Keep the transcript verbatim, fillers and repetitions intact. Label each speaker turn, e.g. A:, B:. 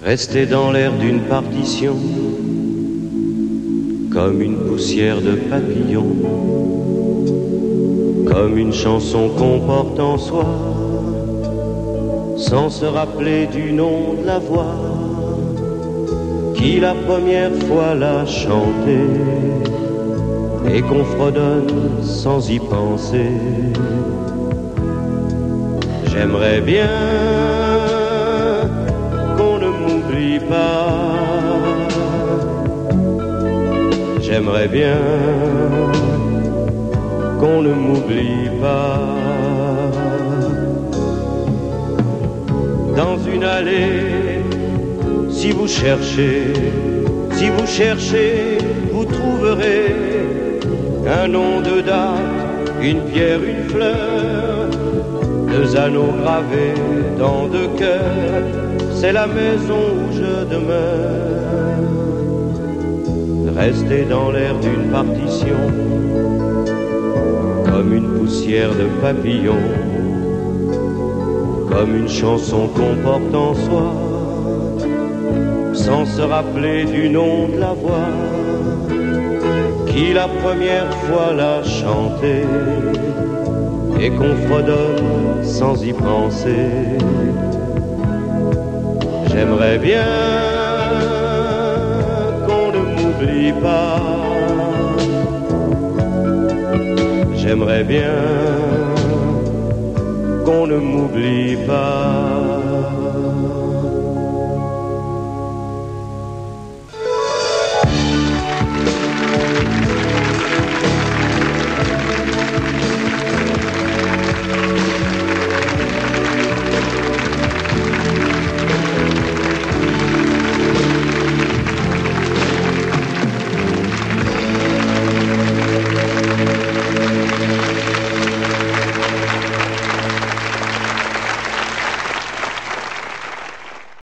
A: Rester dans l'air d'une partition, comme une poussière de papillon, comme une chanson qu'on porte en soi, sans se rappeler du nom de la voix qui la première fois l'a chantée, et qu'on fredonne sans y penser. J'aimerais bien qu'on ne m'oublie pas, j'aimerais bien qu'on ne m'oublie pas. Dans une allée, si vous cherchez, si vous cherchez, vous trouverez un nom de date, une pierre, une fleur, deux anneaux gravés dans deux cœurs. C'est la maison où je demeure. Rester dans l'air d'une partition, comme une poussière de papillon, comme une chanson qu'on porte en soi, sans se rappeler du nom de la voix qui la première fois l'a chanté, et qu'on fredonne sans y penser. J'aimerais bien qu'on ne m'oublie pas, j'aimerais bien qu'on ne m'oublie pas.